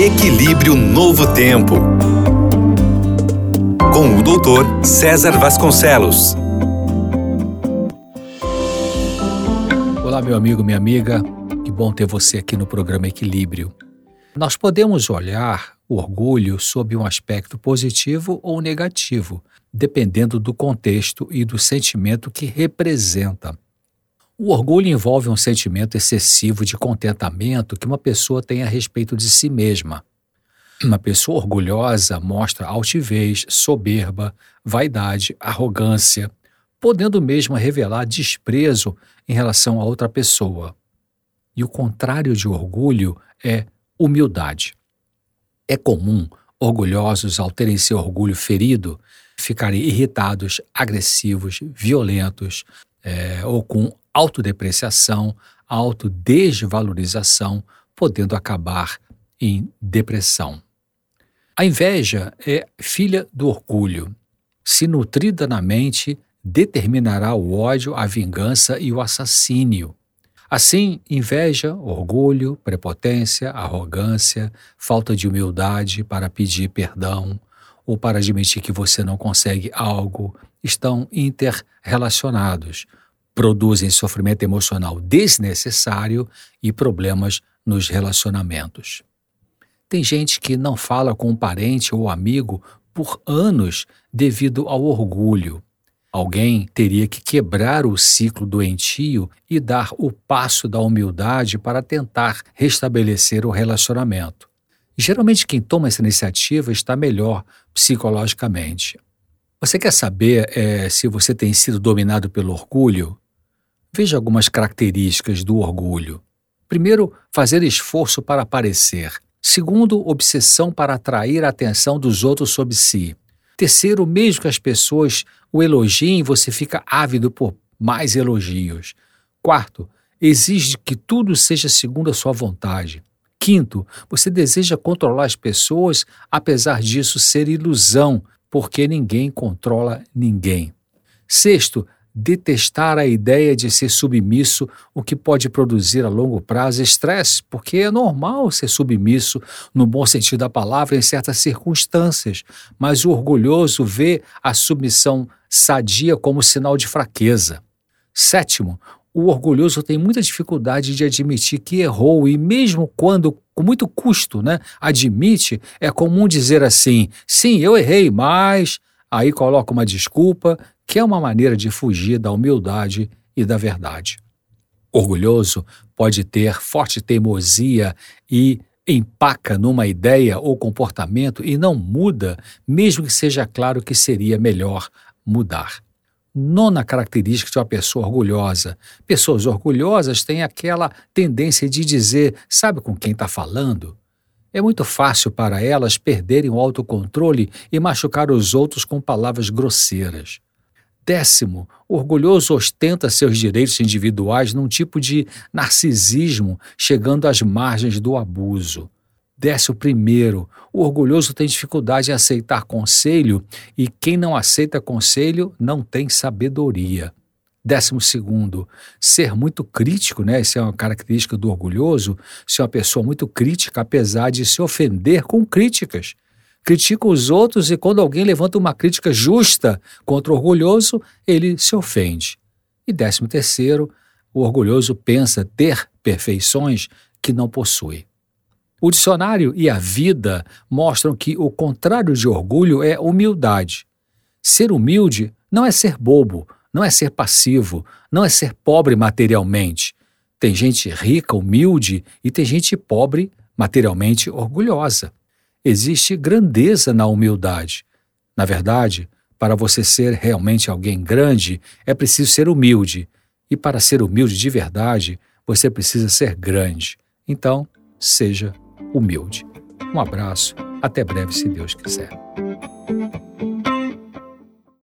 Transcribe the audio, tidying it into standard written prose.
Equilíbrio Novo Tempo, com o Dr. César Vasconcelos. Olá, meu amigo, minha amiga, que bom ter você aqui no programa Equilíbrio. Nós podemos olhar o orgulho sob um aspecto positivo ou negativo, dependendo do contexto e do sentimento que representa. O orgulho envolve um sentimento excessivo de contentamento que uma pessoa tem a respeito de si mesma. Uma pessoa orgulhosa mostra altivez, soberba, vaidade, arrogância, podendo mesmo revelar desprezo em relação a outra pessoa. E o contrário de orgulho é humildade. É comum orgulhosos, ao terem seu orgulho ferido, ficarem irritados, agressivos, violentos, ou com autodepreciação, autodesvalorização, podendo acabar em depressão. A inveja é filha do orgulho. Se nutrida na mente, determinará o ódio, a vingança e o assassínio. Assim, inveja, orgulho, prepotência, arrogância, falta de humildade para pedir perdão ou para admitir que você não consegue algo, estão interrelacionados, produzem sofrimento emocional desnecessário e problemas nos relacionamentos. Tem gente que não fala com um parente ou amigo por anos devido ao orgulho. Alguém teria que quebrar o ciclo doentio e dar o passo da humildade para tentar restabelecer o relacionamento. Geralmente quem toma essa iniciativa está melhor psicologicamente. Você quer saber se você tem sido dominado pelo orgulho? Veja algumas características do orgulho. Primeiro, fazer esforço para aparecer. Segundo, obsessão para atrair a atenção dos outros sobre si. Terceiro, mesmo que as pessoas o elogiem, você fica ávido por mais elogios. Quarto, exige que tudo seja segundo a sua vontade. Quinto, você deseja controlar as pessoas, apesar disso ser ilusão, porque ninguém controla ninguém. Sexto, detestar a ideia de ser submisso, o que pode produzir a longo prazo estresse, porque é normal ser submisso, no bom sentido da palavra, em certas circunstâncias, mas o orgulhoso vê a submissão sadia como sinal de fraqueza. Sétimo, o orgulhoso tem muita dificuldade de admitir que errou e mesmo quando, com muito custo, admite, é comum dizer assim, sim, eu errei, mas... Aí coloca uma desculpa, que é uma maneira de fugir da humildade e da verdade. Orgulhoso pode ter forte teimosia e empaca numa ideia ou comportamento e não muda, mesmo que seja claro que seria melhor mudar. Nona característica de uma pessoa orgulhosa. Pessoas orgulhosas têm aquela tendência de dizer, sabe com quem está falando? É muito fácil para elas perderem o autocontrole e machucar os outros com palavras grosseiras. Décimo, o orgulhoso ostenta seus direitos individuais num tipo de narcisismo, chegando às margens do abuso. 11º, o orgulhoso tem dificuldade em aceitar conselho e quem não aceita conselho não tem sabedoria. 12º, ser muito crítico, isso é uma característica do orgulhoso, ser uma pessoa muito crítica, apesar de se ofender com críticas. Critica os outros e quando alguém levanta uma crítica justa contra o orgulhoso, ele se ofende. E 13º, o orgulhoso pensa ter perfeições que não possui. O dicionário e a vida mostram que o contrário de orgulho é humildade. Ser humilde não é ser bobo, não é ser passivo, não é ser pobre materialmente. Tem gente rica, humilde, e tem gente pobre, materialmente orgulhosa. Existe grandeza na humildade. Na verdade, para você ser realmente alguém grande, é preciso ser humilde. E para ser humilde de verdade, você precisa ser grande. Então, seja humilde. Um abraço, até breve, se Deus quiser.